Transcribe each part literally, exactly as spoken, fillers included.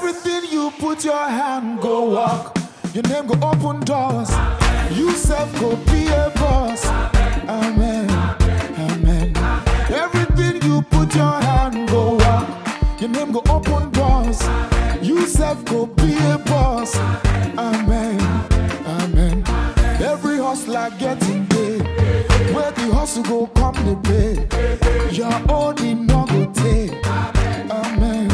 Everything you put your hand go walk. Your name go open doors. You self go be a boss. Amen. Amen. Everything you put your hand go walk. Your name go open doors. You self go be a boss. Amen. Amen. Every hustler getting paid. Where the hustle go come the pay. Your own in no go take. Amen.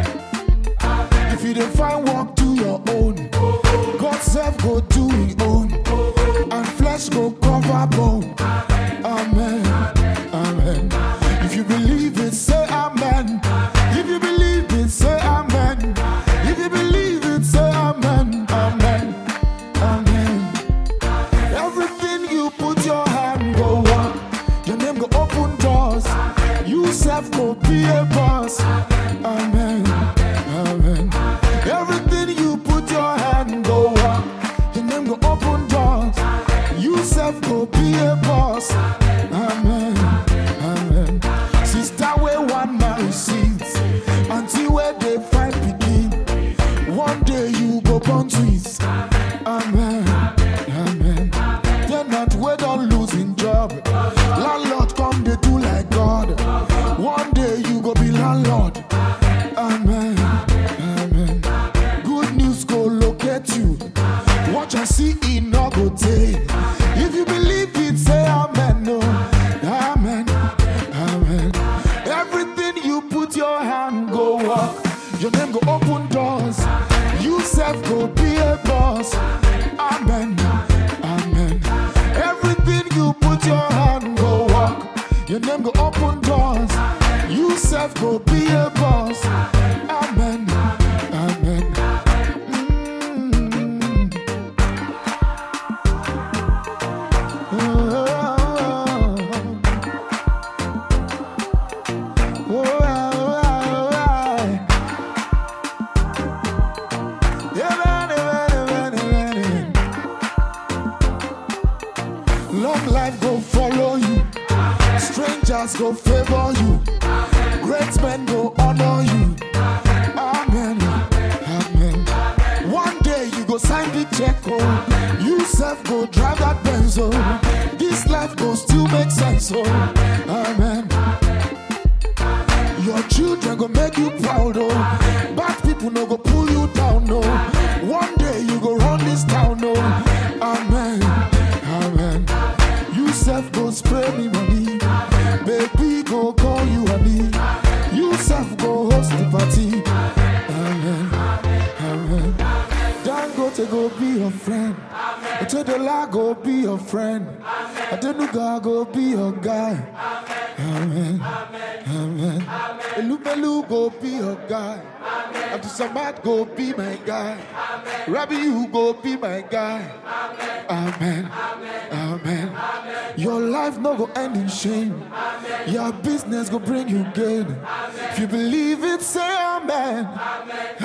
If you don't find work, do your own. God self go do his own. And flesh go cover bone. Amen. Amen. If you believe it, say amen. If you believe it, say amen. If you believe it, say amen. Amen. Amen. Everything you put your hand go walk. Your name go open doors. You self go be a boss. Amen. Amen. Everything you put your hand go walk. Your name go open doors. You self go be a boss. Amen. Amen. Sister where one man sees until where they find begin. One day you go born twins. Amen. Amen. They're not where don't losing job. Landlord come they do like God. One day you go be landlord. Amen. Amen. Good news go locate you. Watch and see it no go take. If you believe it, say amen. No. Amen. Amen. Everything you put your hand go walk. Your name go open doors. You self go be a boss. Amen. Amen. Everything you put your hand go walk. Your name go open doors. You self go be a boss. Amen. Amen. Mm. Oh, oh, oh, oh, yeah, man, man, man, man. Long life go follow you. Strangers go favor you. Great men go honor you. Amen. Amen. One day you go sign the check. Oh. You self go drive that Benz. Oh. This life go still make sense. Oh. Amen. Your children go make you proud. Oh. Bad people no go pull you down. No. One day you go run this town. Oh. Amen. Amen. You self go spray me money. Baby go call you honey. You self go host the party. Amen. Amen. Dangote go be your friend. Otedola go be your friend. Adenuga go be your guy. Amen. Amen. Elubelu go be your guy. Abdusamad go be my guy. Rabbi you go be my guy. Amen. Amen. Your life no go end in shame. Your business go bring you gain. If you believe it, say amen.